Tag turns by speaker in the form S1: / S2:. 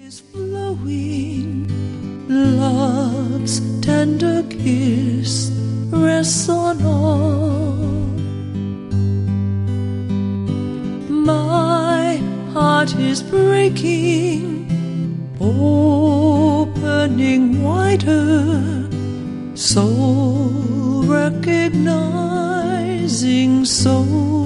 S1: is flowing, love's tender kiss rests on all. My heart is breaking, opening wider, soul recognizing soul.